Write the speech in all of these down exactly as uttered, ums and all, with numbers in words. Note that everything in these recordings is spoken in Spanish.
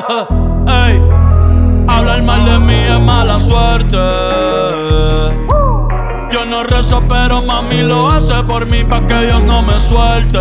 Ey, hablar mal de mí es mala suerte. Yo no rezo, pero mami lo hace por mí, pa' que Dios no me suelte.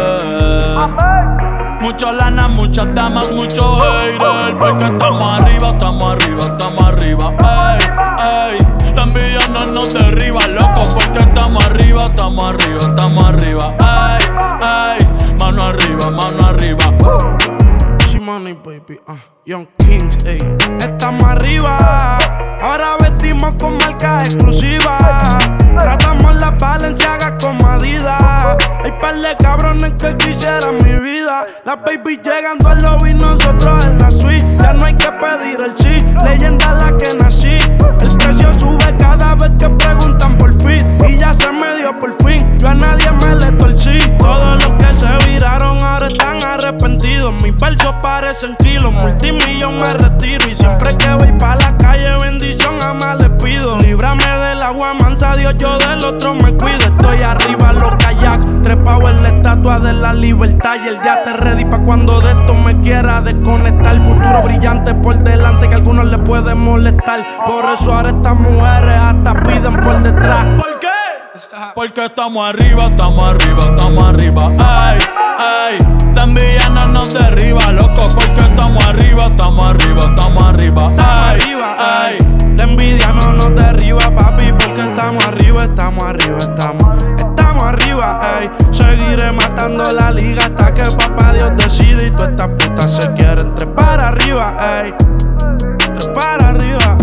Mucha lana, muchas damas, mucho hater, porque estamos arriba, estamos arriba, estamos arriba. Ey, ey, la envidia no nos derriba, loco, porque estamos arriba, estamos arriba, estamos arriba. Ey, ey, mano arriba, mano arriba. Money, baby, uh, Young Kings, ey. Estamos arriba, ahora vestimos con marcas exclusivas. Tratamos las Balenciagas como Adidas. Hay par de cabrones que quisieran mi vida. Las baby llegando al lobby, nosotros en la suite. Ya no hay que pedir el sí, leyenda la que nací. El precio sube cada vez que preguntan por fin, y ya se me dio por fin, yo a nadie me le torcí. Todos los que se viraron ahora están arrepentidos. Mis versos parecen kilos, multimillón me retiro. Y siempre que voy pa' la calle, bendición jamás les pido. Líbrame del agua mansa, Dios, yo del otro me cuido. Estoy arriba, los kayak, trepado en la estatua de la libertad. Y el día te ready pa' cuando de esto me quiera desconectar. Futuro brillante por delante que a algunos les puede molestar. Por eso ahora estas mujeres hasta piden por detrás. ¿Por qué? Porque estamos arriba, estamos arriba, estamos arriba. Ay, ay, la envidia no nos derriba, loco, porque estamos arriba, estamos arriba, estamos arriba. Ay, ay, la envidia no nos derriba, papi, porque estamos arriba, estamos arriba, estamos, estamos arriba, ey. Seguiré matando la liga hasta que papá Dios decide y todas estas putas se quieren trepar arriba, ey. Trepar arriba.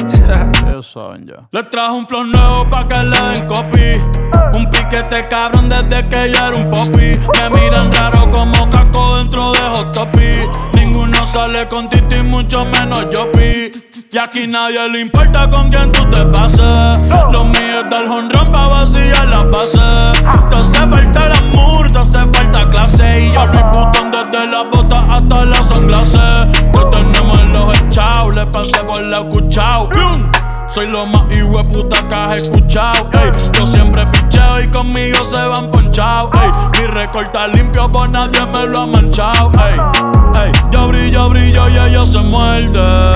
Saben ya. Le trajo un flow nuevo pa' que le den copy. Un piquete cabrón desde que yo era un popi. Me miran raro como caco dentro de Hot Topic. Ninguno sale con Tito y mucho menos yo pi. Y aquí nadie le importa con quién tú te pases. Lo mío es dar jonrón pa' vaciar las bases. Te hace falta el amor, te hace falta clase. Y yo no hay botón desde las botas hasta las sunglasses. Que tenemos el ojo echado, le pasé por la escuchao. Soy lo más hijueputa que has escuchado, ey. Yo siempre picheo y conmigo se van ponchados, ey. Mi recorta limpio, por nadie me lo ha manchado, ey. Ey. Yo brillo, brillo y ellos se muerden.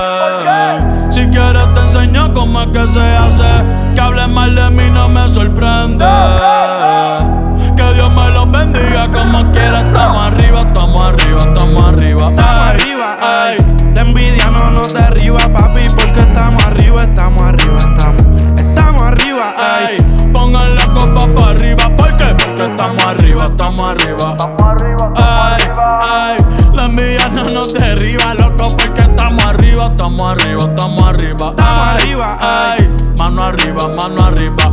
Si quieres te enseño cómo es que se hace. Que hables mal de mí no me sorprende. Que Dios me los bendiga como quiera. Estamos arriba, estamos arriba, estamos arriba. Estamos arriba, ey. La envidia no nos derriba, papi, porque estamos arriba, estamos arriba, estamos, estamos arriba, ey. Pongan la copa pa' arriba, ¿por qué? Porque estamos arriba, estamos arriba. Ay, ay, la envidia no nos derriba, loco, porque estamos arriba, estamos arriba, estamos arriba. Estamos arriba, ay, mano arriba, mano arriba.